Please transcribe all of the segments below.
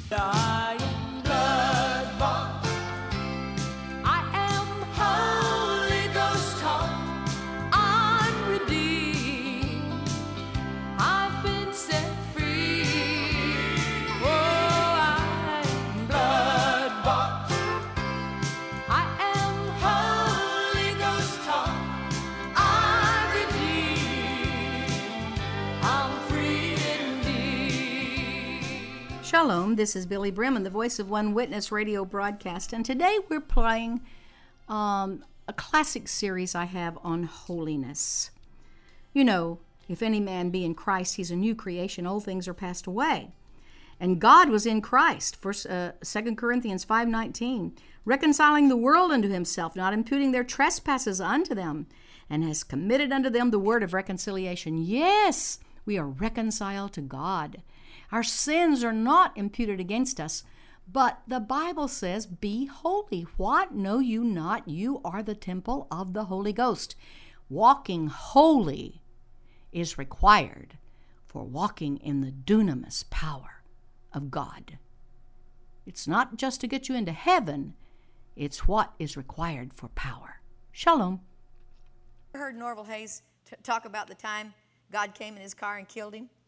I am blood-bought. I am Holy Ghost taught. I'm redeemed. I've been set free. Oh, I am blood-bought. I am Holy Ghost taught. I'm redeemed. I'm free indeed. Shalom, this is Billy Bremen, the voice of One Witness radio broadcast, and today we're playing a classic series I have on holiness. You know, if any man be in Christ, he's a new creation. Old things are passed away. And God was in Christ, 2 Corinthians 5:19, reconciling the world unto himself, not imputing their trespasses unto them, and has committed unto them the word of reconciliation. Yes, we are reconciled to God. Our sins are not imputed against us, but the Bible says, be holy. What? Know you not? You are the temple of the Holy Ghost. Walking holy is required for walking in the dunamis power of God. It's not just to get you into heaven, it's what is required for power. Shalom. I heard Norval Hayes talk about the time God came in his car and killed him.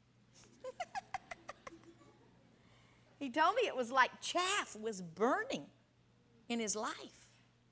He told me it was like chaff was burning in his life.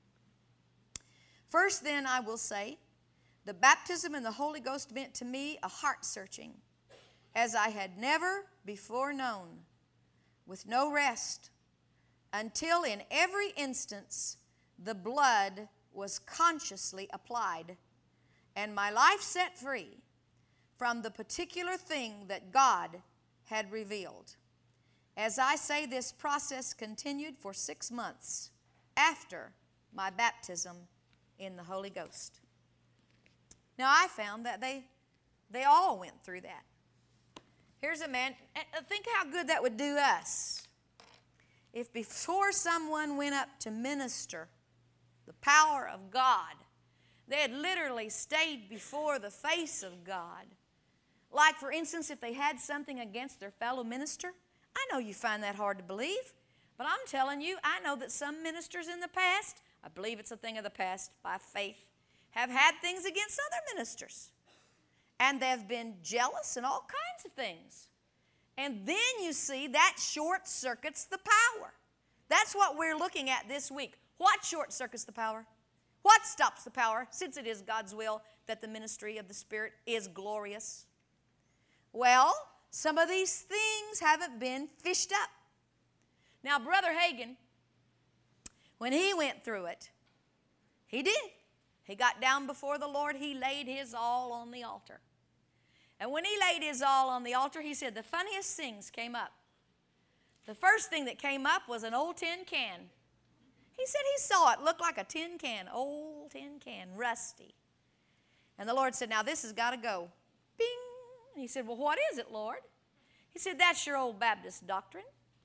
First, then, I will say, the baptism in the Holy Ghost meant to me a heart searching, as I had never before known, with no rest, until in every instance the blood was consciously applied, and my life set free from the particular thing that God had revealed. As I say, this process continued for 6 months after my baptism in the Holy Ghost. Now, I found that they all went through that. Here's a man, think how good that would do us. If before someone went up to minister the power of God, they had literally stayed before the face of God. Like, for instance, if they had something against their fellow minister. I know you find that hard to believe, but I'm telling you, I know that some ministers in the past, I believe it's a thing of the past by faith, have had things against other ministers. And they've been jealous and all kinds of things. And then you see that short circuits the power. That's what we're looking at this week. What short circuits the power? What stops the power, since it is God's will that the ministry of the Spirit is glorious? Well, some of these things haven't been fished up. Now, Brother Hagin, when he went through it, he did. He got down before the Lord. He laid his all on the altar. And when he laid his all on the altar, he said the funniest things came up. The first thing that came up was an old tin can. He said he saw it look like a tin can, old tin can, rusty. And the Lord said, now this has got to go. Bing. And he said, well, what is it, Lord? He said, that's your old Baptist doctrine.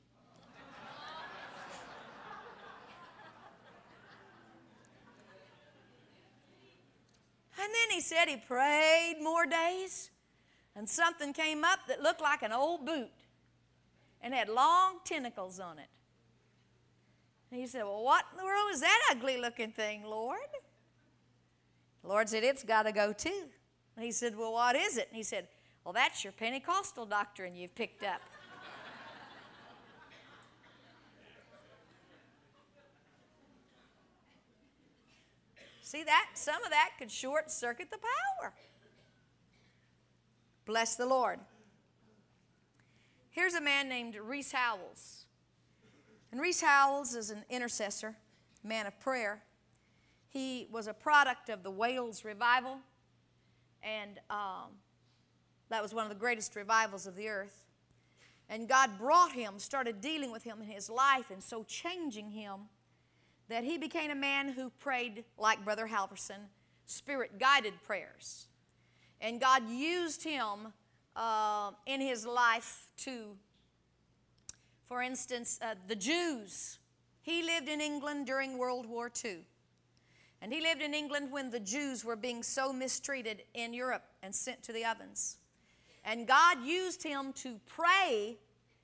And then he said he prayed more days, and something came up that looked like an old boot and had long tentacles on it. And he said, well, what in the world is that ugly-looking thing, Lord? The Lord said, it's got to go too. And he said, well, what is it? And he said, well, that's your Pentecostal doctrine you've picked up. See that? Some of that could short circuit the power. Bless the Lord. Here's a man named Rees Howells. And Rees Howells is an intercessor, man of prayer. He was a product of the Wales revival, and that was one of the greatest revivals of the earth. And God brought him, started dealing with him in his life, and so changing him that he became a man who prayed like Brother Halverson, spirit-guided prayers. And God used him in his life to, for instance, the Jews. He lived in England during World War II. And he lived in England when the Jews were being so mistreated in Europe and sent to the ovens. And God used him to pray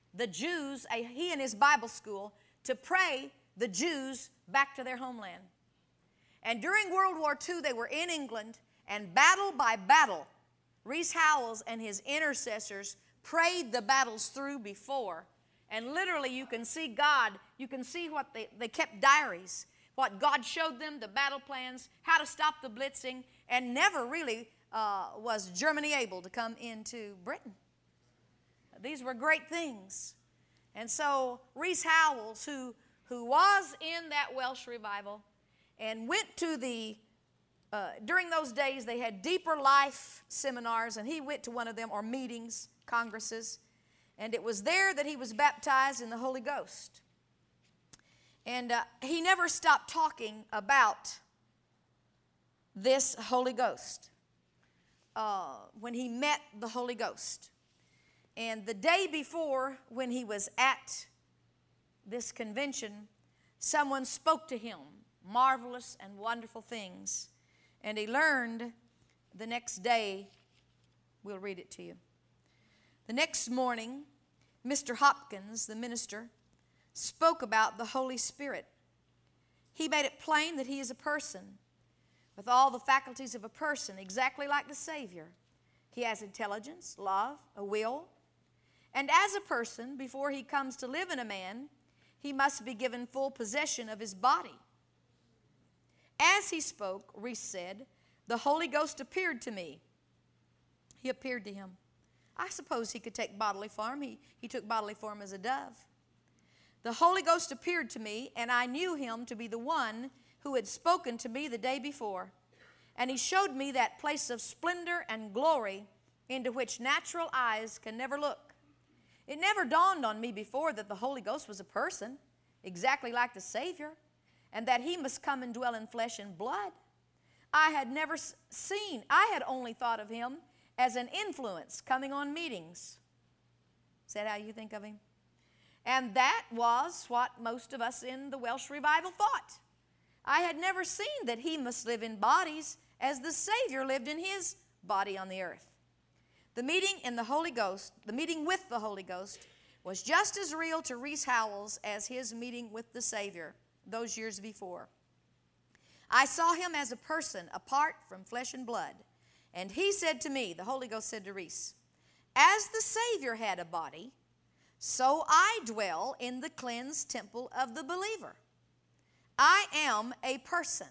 the Jews, he and his Bible school, to pray the Jews back to their homeland. And during World War II, they were in England, and battle by battle, Rees Howells and his intercessors prayed the battles through before. And literally you can see God, you can see what they kept diaries, what God showed them, the battle plans, how to stop the blitzing, and never really was Germany able to come into Britain. These were great things. And so Rees Howells, who was in that Welsh revival and went to during those days they had Deeper Life seminars, and he went to one of them, or meetings, congresses, and it was there that he was baptized in the Holy Ghost. And he never stopped talking about this Holy Ghost when he met the Holy Ghost. And the day before, when he was at this convention, someone spoke to him marvelous and wonderful things. And he learned the next day, we'll read it to you. The next morning, Mr. Hopkins, the minister, spoke about the Holy Spirit. He made it plain that he is a person with all the faculties of a person, exactly like the Savior. He has intelligence, love, a will. And as a person, before he comes to live in a man, he must be given full possession of his body. As he spoke, Rees said, the Holy Ghost appeared to me. He appeared to him. I suppose he could take bodily form. He took bodily form as a dove. The Holy Ghost appeared to me, and I knew him to be the one who had spoken to me the day before. And he showed me that place of splendor and glory into which natural eyes can never look. It never dawned on me before that the Holy Ghost was a person, exactly like the Savior, and that he must come and dwell in flesh and blood. I had never seen, I had only thought of him as an influence coming on meetings. Is that how you think of him? And that was what most of us in the Welsh revival thought. I had never seen that he must live in bodies as the Savior lived in his body on the earth. The meeting in the Holy Ghost, the meeting with the Holy Ghost, was just as real to Rees Howells as his meeting with the Savior those years before. I saw him as a person apart from flesh and blood. And he said to me, the Holy Ghost said to Rees, as the Savior had a body, so I dwell in the cleansed temple of the believer. I am a person.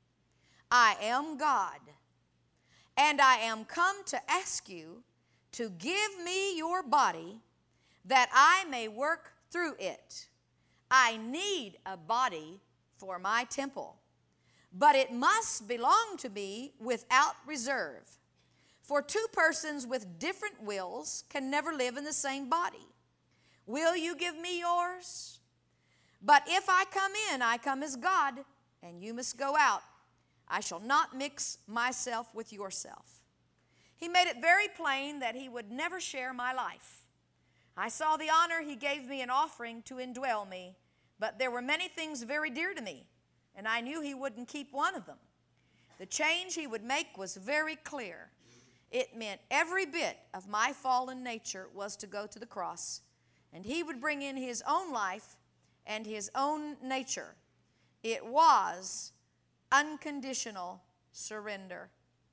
I am God. And I am come to ask you to give me your body that I may work through it. I need a body for my temple, but it must belong to me without reserve. For two persons with different wills can never live in the same body. Will you give me yours? But if I come in, I come as God, and you must go out. I shall not mix myself with yourself. He made it very plain that he would never share my life. I saw the honor he gave me in offering to indwell me, but there were many things very dear to me, and I knew he wouldn't keep one of them. The change he would make was very clear. It meant every bit of my fallen nature was to go to the cross, and he would bring in his own life and his own nature. It was unconditional surrender.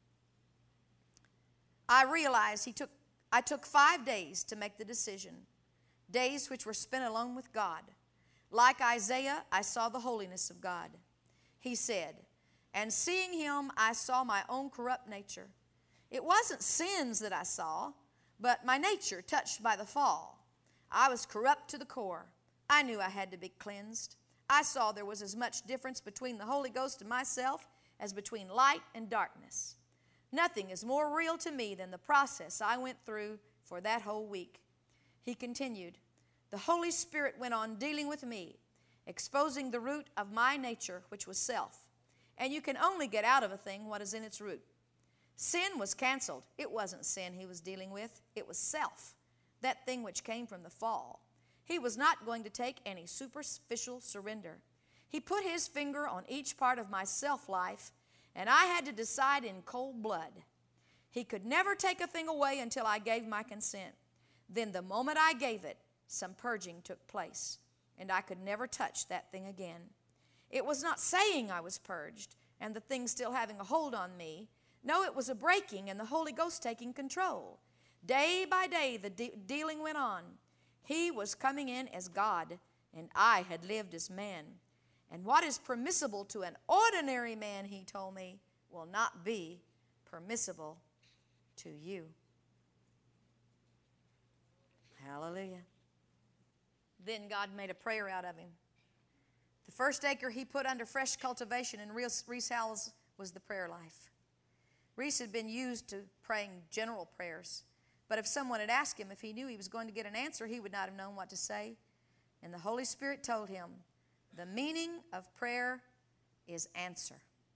I realized I took 5 days to make the decision, days which were spent alone with God. Like Isaiah, I saw the holiness of God. He said, and seeing him, I saw my own corrupt nature. It wasn't sins that I saw, but my nature touched by the fall. I was corrupt to the core. I knew I had to be cleansed. I saw there was as much difference between the Holy Ghost and myself as between light and darkness. Nothing is more real to me than the process I went through for that whole week. He continued, the Holy Spirit went on dealing with me, exposing the root of my nature, which was self. And you can only get out of a thing what is in its root. Sin was canceled. It wasn't sin he was dealing with. It was self, that thing which came from the fall. He was not going to take any superficial surrender. He put his finger on each part of my self-life, and I had to decide in cold blood. He could never take a thing away until I gave my consent. Then the moment I gave it, some purging took place, and I could never touch that thing again. It was not saying I was purged and the thing still having a hold on me. No, it was a breaking and the Holy Ghost taking control. Day by day, the dealing went on. He was coming in as God, and I had lived as man. And what is permissible to an ordinary man, he told me, will not be permissible to you. Hallelujah. Then God made a prayer out of him. The first acre he put under fresh cultivation in Reese Howells was the prayer life. Reese had been used to praying general prayers, but if someone had asked him if he knew he was going to get an answer, he would not have known what to say. And the Holy Spirit told him, the meaning of prayer is answer.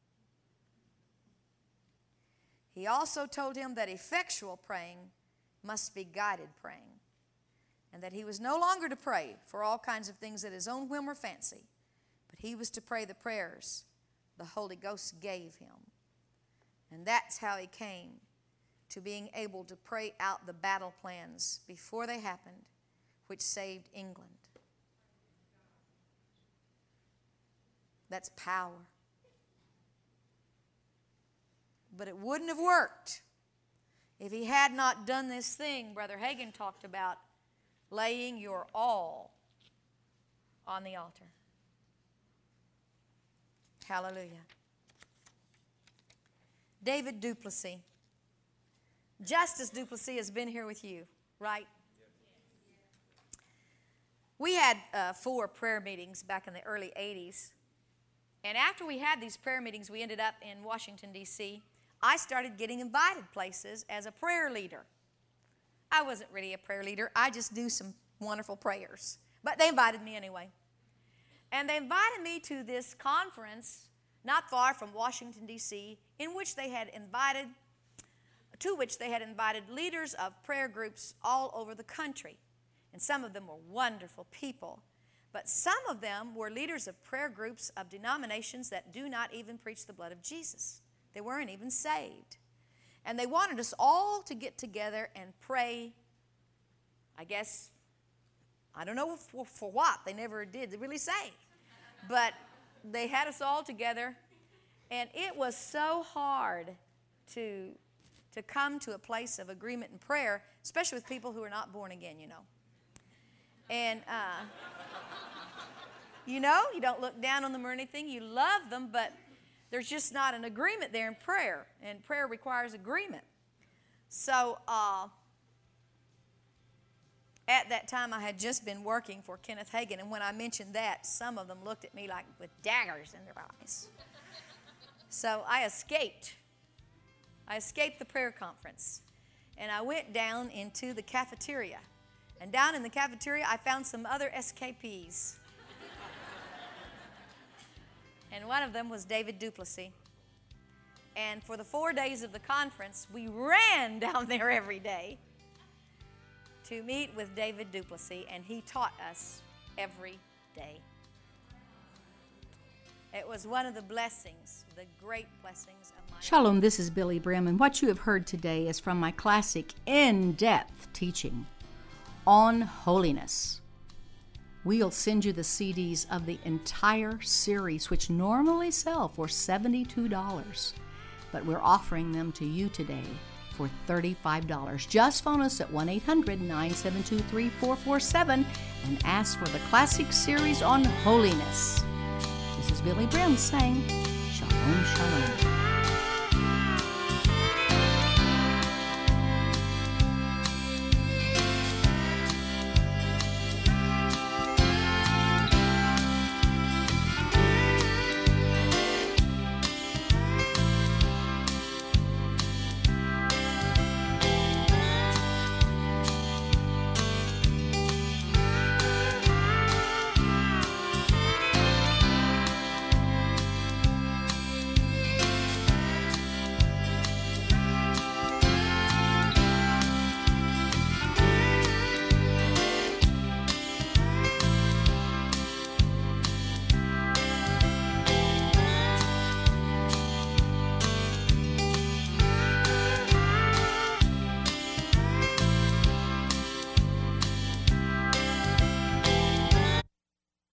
He also told him that effectual praying must be guided praying, and that he was no longer to pray for all kinds of things at his own whim or fancy, but he was to pray the prayers the Holy Ghost gave him. And that's how he came to being able to pray out the battle plans before they happened, which saved England. That's power. But it wouldn't have worked if he had not done this thing Brother Hagin talked about, laying your all on the altar. Hallelujah. David Duplessis. Justice Duplessis has been here with you, right? We had 4 prayer meetings back in the early 80s. And after we had these prayer meetings, we ended up in Washington, D.C. I started getting invited places as a prayer leader. I wasn't really a prayer leader. I just do some wonderful prayers. But they invited me anyway. And they invited me to this conference not far from Washington, D.C., to which they had invited leaders of prayer groups all over the country. And some of them were wonderful people. But some of them were leaders of prayer groups of denominations that do not even preach the blood of Jesus. They weren't even saved. And they wanted us all to get together and pray, I guess, I don't know for what. They never did really say. But they had us all together, and it was so hard to come to a place of agreement and prayer, especially with people who are not born again, you know. And, you don't look down on them or anything. You love them, but there's just not an agreement there in prayer, and prayer requires agreement. So at that time, I had just been working for Kenneth Hagin, and when I mentioned that, some of them looked at me like with daggers in their eyes. So I escaped. I escaped the prayer conference, and I went down into the cafeteria. And down in the cafeteria, I found some other escapees. And one of them was David Duplessis. And for the 4 days of the conference, we ran down there every day to meet with David Duplessis, and he taught us every day. It was one of the blessings, the great blessings of my life. Shalom, this is Billy Brim, and what you have heard today is from my classic in-depth teaching on holiness. We'll send you the CDs of the entire series, which normally sell for $72, but we're offering them to you today for $35. Just phone us at 1-800-972-3447 and ask for the classic series on holiness. This is Billy Brim saying, Shalom, Shalom.